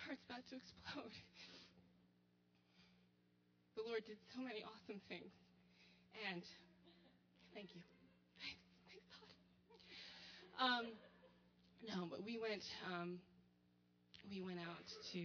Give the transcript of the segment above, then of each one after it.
heart's about to explode. The Lord did so many awesome things. And thank you. Thanks God. No, but we went out to,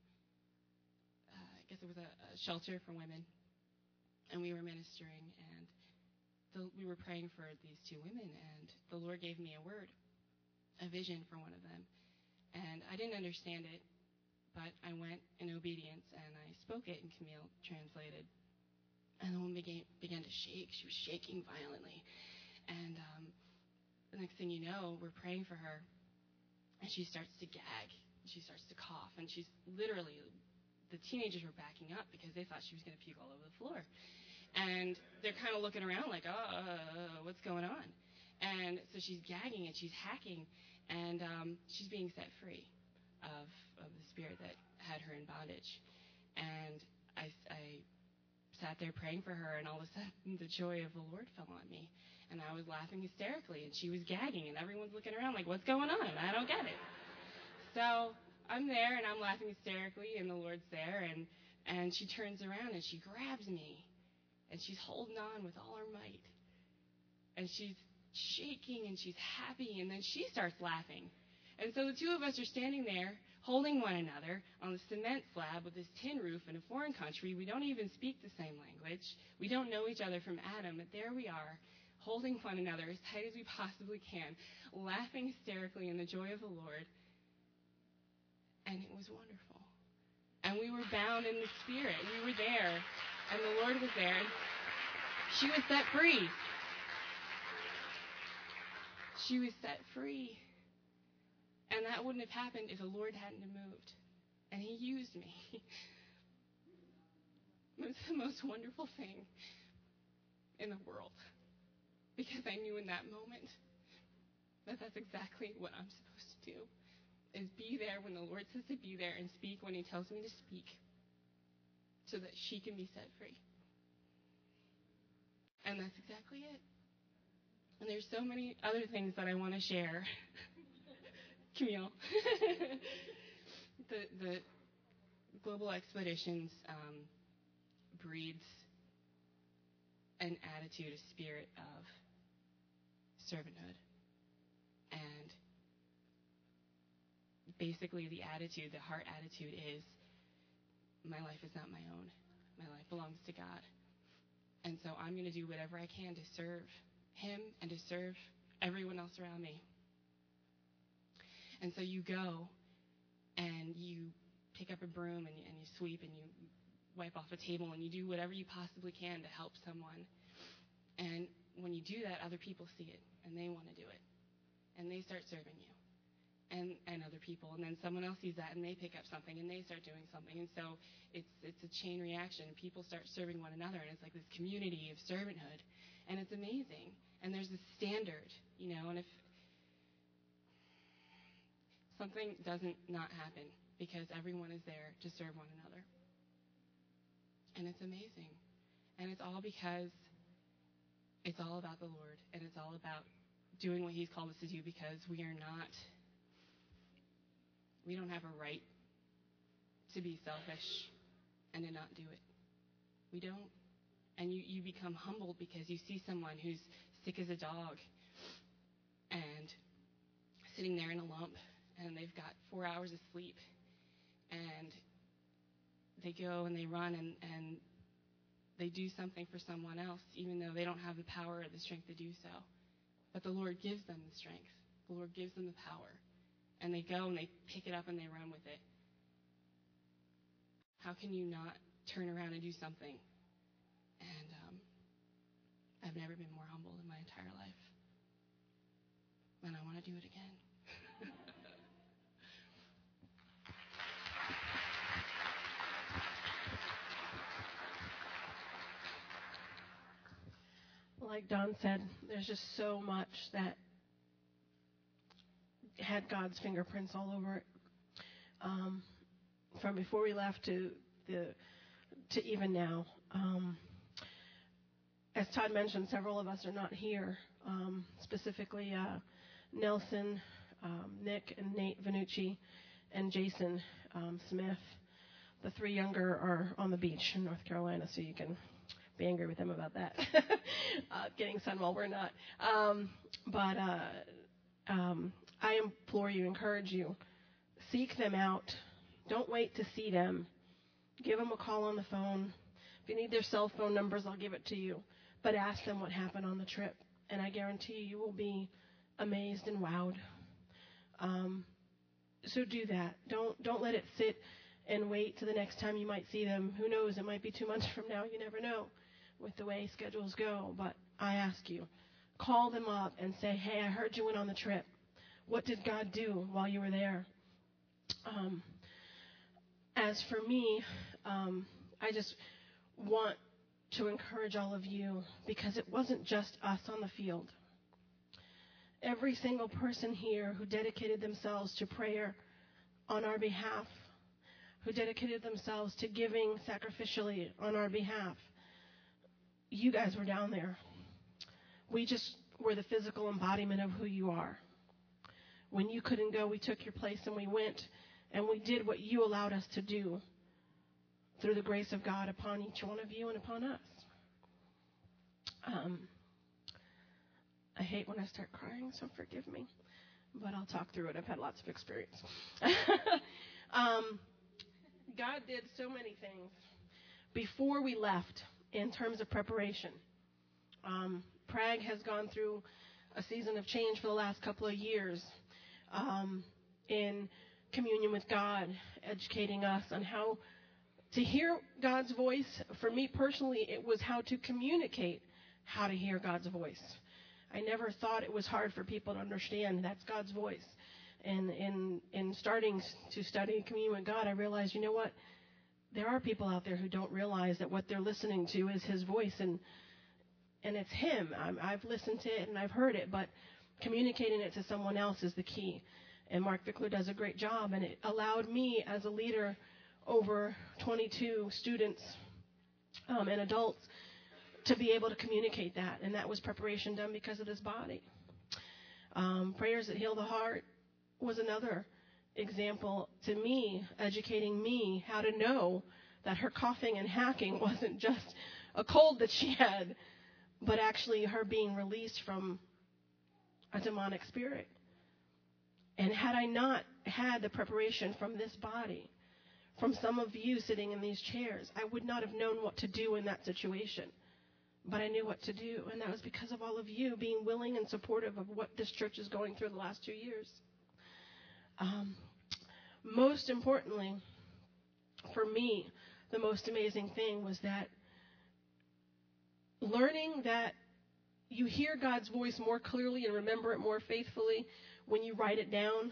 I guess it was a shelter for women, and we were ministering, and we were praying for these two women, and the Lord gave me a vision for one of them, and I didn't understand it, but I went in obedience, and I spoke it, and Camille translated, and the woman began to shake. She was shaking violently, and the next thing you know, we're praying for her, and she starts to gag. She starts to cough, and she's literally, the teenagers were backing up because they thought she was going to puke all over the floor. And they're kind of looking around like, what's going on? And so she's gagging and she's hacking, and she's being set free of the spirit that had her in bondage. And I sat there praying for her, and all of a sudden the joy of the Lord fell on me. And I was laughing hysterically, and she was gagging, and everyone's looking around like, what's going on? I don't get it. So I'm there, and I'm laughing hysterically, and the Lord's there, and she turns around, and she grabs me, and she's holding on with all her might. And she's shaking, and she's happy, and then she starts laughing. And so the two of us are standing there, holding one another on the cement slab with this tin roof in a foreign country. We don't even speak the same language. We don't know each other from Adam, but there we are, holding one another as tight as we possibly can, laughing hysterically in the joy of the Lord. And it was wonderful. And we were bound in the Spirit. We were there, and the Lord was there. She was set free. She was set free. And that wouldn't have happened if the Lord hadn't moved. And He used me. It was the most wonderful thing in the world. Because I knew in that moment that that's exactly what I'm supposed to do. Is be there when the Lord says to be there and speak when He tells me to speak, so that she can be set free. And that's exactly it. And there's so many other things that I want to share. Camille. The Global Expeditions breeds an attitude, a spirit of servanthood. And basically the attitude, the heart attitude is, my life is not my own. My life belongs to God. And so I'm going to do whatever I can to serve Him and to serve everyone else around me. And so you go and you pick up a broom and you sweep and you wipe off a table and you do whatever you possibly can to help someone. And when you do that, other people see it and they want to do it. And they start serving you. And other people, and then someone else sees that, and they pick up something, and they start doing something, and so it's a chain reaction. People start serving one another, and it's like this community of servanthood, and it's amazing. And there's this standard, and if something doesn't not happen, because everyone is there to serve one another, and it's amazing, and it's all because it's all about the Lord, and it's all about doing what He's called us to do, because we don't have a right to be selfish and to not do it. We don't. And you become humbled because you see someone who's sick as a dog and sitting there in a lump, and they've got 4 hours of sleep, and they go and they run and they do something for someone else, even though they don't have the power or the strength to do so. But the Lord gives them the strength. The Lord gives them the power. And they go and they pick it up and they run with it. How can you not turn around and do something? And I've never been more humbled in my entire life. And I want to do it again. Like Don said, there's just so much that had God's fingerprints all over it. From before we left to even now. As Todd mentioned, several of us are not here. Specifically, Nelson, Nick, and Nate Vanucci, and Jason Smith. The 3 younger are on the beach in North Carolina, so you can be angry with them about that. Getting sun while we're not. But I implore you, encourage you, seek them out. Don't wait to see them. Give them a call on the phone. If you need their cell phone numbers, I'll give it to you. But ask them what happened on the trip. And I guarantee you will be amazed and wowed. So do that. Don't let it sit and wait to the next time you might see them. Who knows? It might be 2 months from now. You never know with the way schedules go. But I ask you, call them up and say, hey, I heard you went on the trip. What did God do while you were there? As for me, I just want to encourage all of you, because it wasn't just us on the field. Every single person here who dedicated themselves to prayer on our behalf, who dedicated themselves to giving sacrificially on our behalf, you guys were down there. We just were the physical embodiment of who you are. When you couldn't go, we took your place and we went and we did what you allowed us to do through the grace of God upon each one of you and upon us. I hate when I start crying, so forgive me, but I'll talk through it. I've had lots of experience. God did so many things before we left in terms of preparation. Prague has gone through a season of change for the last couple of years in communion with God, educating us on how to hear God's voice. For me personally, it was how to communicate how to hear God's voice. I never thought it was hard for people to understand that's God's voice. And in starting to study communion with God, I realized, you know what? There are people out there who don't realize that what they're listening to is His voice, and it's Him. I've listened to it and I've heard it, but communicating it to someone else is the key. And Mark Vickler does a great job, and it allowed me as a leader over 22 students and adults to be able to communicate that. And that was preparation done because of this body. Prayers that Heal the Heart was another example to me, educating me how to know that her coughing and hacking wasn't just a cold that she had, but actually her being released from a demonic spirit. And had I not had the preparation from this body, from some of you sitting in these chairs, I would not have known what to do in that situation. But I knew what to do, and that was because of all of you being willing and supportive of what this church is going through the last 2 years. Most importantly, for me, the most amazing thing was that learning that you hear God's voice more clearly and remember it more faithfully when you write it down.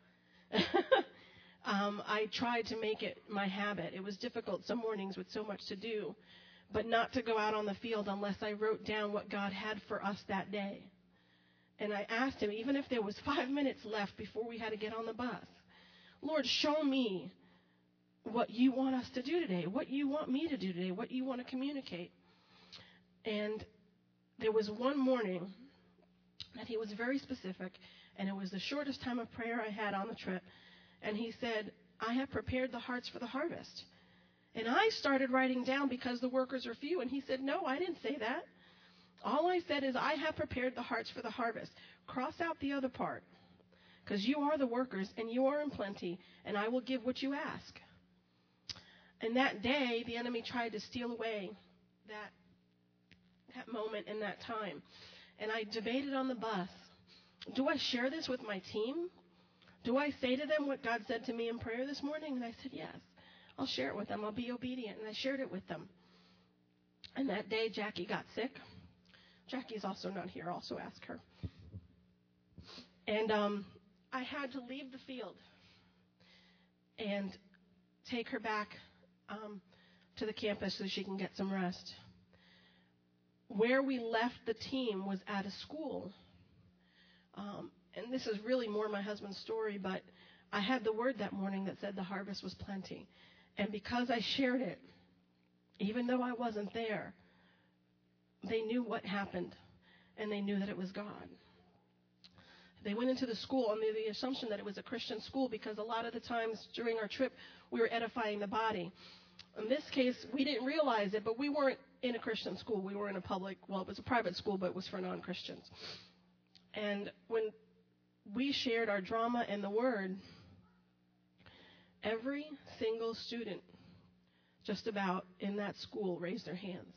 I tried to make it my habit. It was difficult some mornings with so much to do, but not to go out on the field unless I wrote down what God had for us that day. And I asked Him, even if there was 5 minutes left before we had to get on the bus, Lord, show me what you want us to do today, what you want me to do today, what you want to communicate. And there was one morning that He was very specific, and it was the shortest time of prayer I had on the trip. And He said, I have prepared the hearts for the harvest. And I started writing down because the workers are few. And He said, no, I didn't say that. All I said is I have prepared the hearts for the harvest. Cross out the other part, because you are the workers and you are in plenty, and I will give what you ask. And that day, the enemy tried to steal away that moment and that time. And I debated on the bus, do I share this with my team? Do I say to them what God said to me in prayer this morning? And I said, yes, I'll share it with them. I'll be obedient. And I shared it with them. And that day, Jackie got sick. Jackie's also not here. Also ask her. And I had to leave the field and take her back to the campus so she can get some rest. Where we left the team was at a school. And this is really more my husband's story, but I had the word that morning that said the harvest was plenty. And because I shared it, even though I wasn't there, they knew what happened, and they knew that it was God. They went into the school under the assumption that it was a Christian school because a lot of the times during our trip, we were edifying the body. In this case, we didn't realize it, but we weren't in a Christian school. We were in a public, well, it was a private school, but it was for non-Christians. And when we shared our drama and the word, every single student just about in that school raised their hands.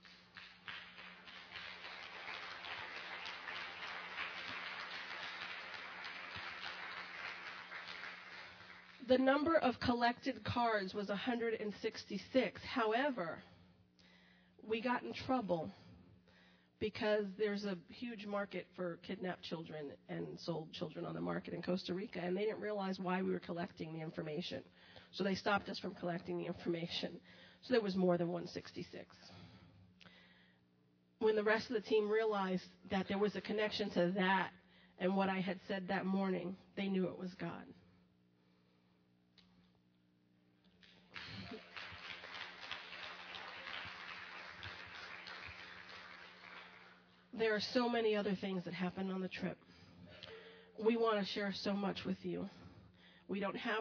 The number of collected cards was 166. However, we got in trouble because there's a huge market for kidnapped children and sold children on the market in Costa Rica, and they didn't realize why we were collecting the information. So they stopped us from collecting the information. So there was more than 166. When the rest of the team realized that there was a connection to that and what I had said that morning, they knew it was God. There are so many other things that happened on the trip. We want to share so much with you. We don't have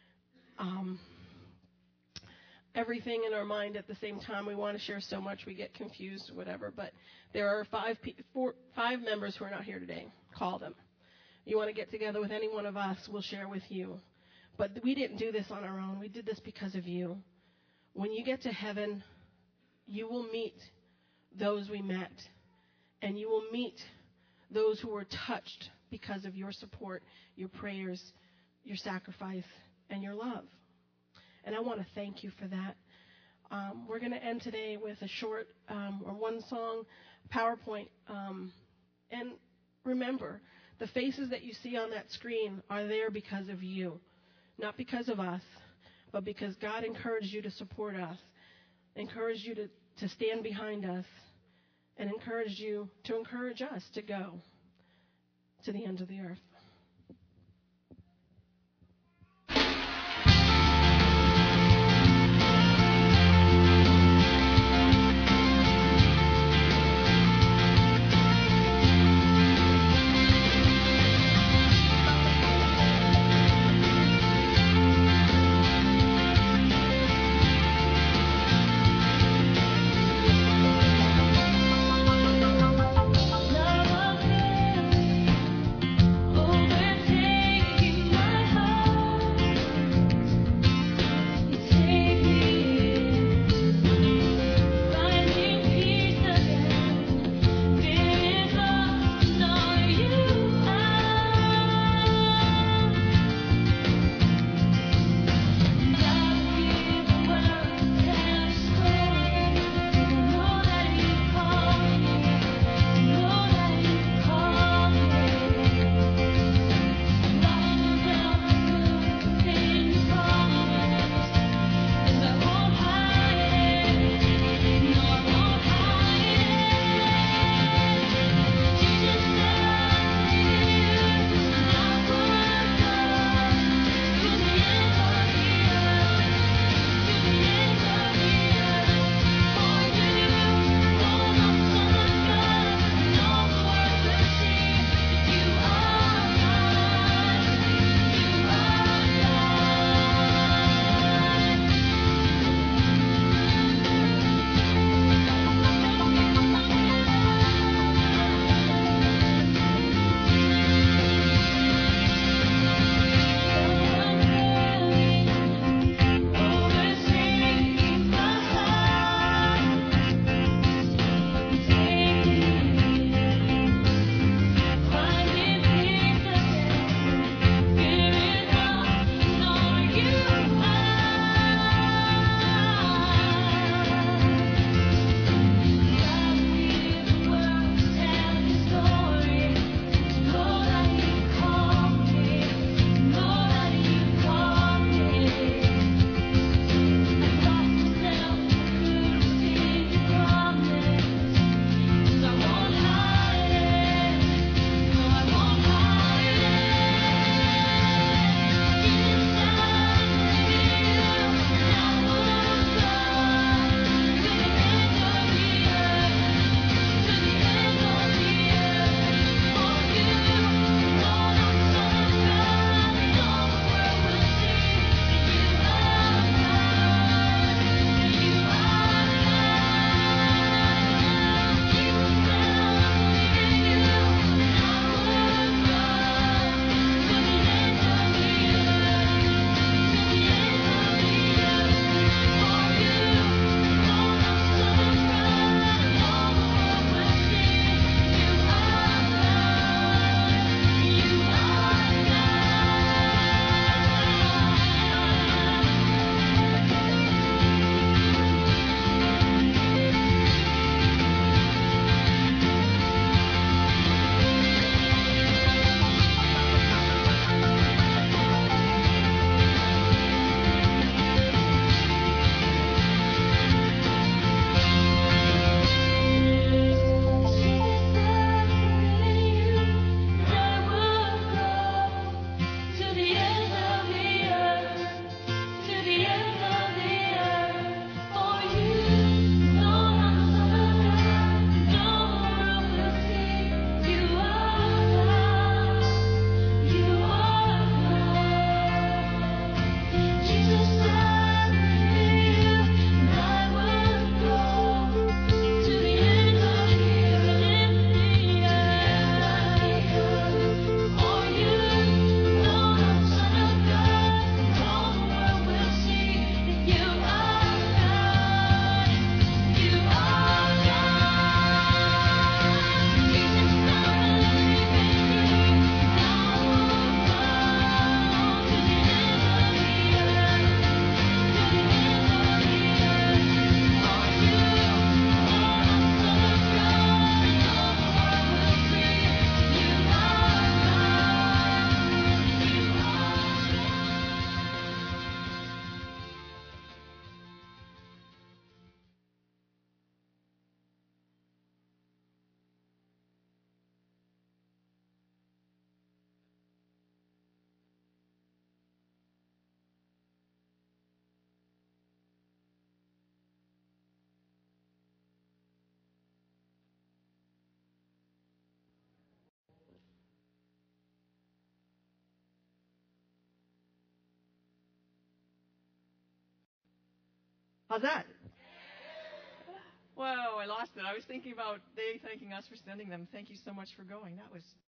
everything in our mind at the same time. We want to share so much, we get confused, whatever. But there are five members who are not here today. Call them. You want to get together with any one of us, we'll share with you. But we didn't do this on our own. We did this because of you. When you get to heaven, you will meet those we met. And you will meet those who were touched because of your support, your prayers, your sacrifice, and your love. And I want to thank you for that. We're going to end today with a short or one song PowerPoint. And remember, the faces that you see on that screen are there because of you. Not because of us, but because God encouraged you to support us, encouraged you to stand behind us, and encouraged you to encourage us to go to the ends of the earth. Oh How's that? Whoa, I lost it. I was thinking about they thanking us for sending them. Thank you so much for going. That was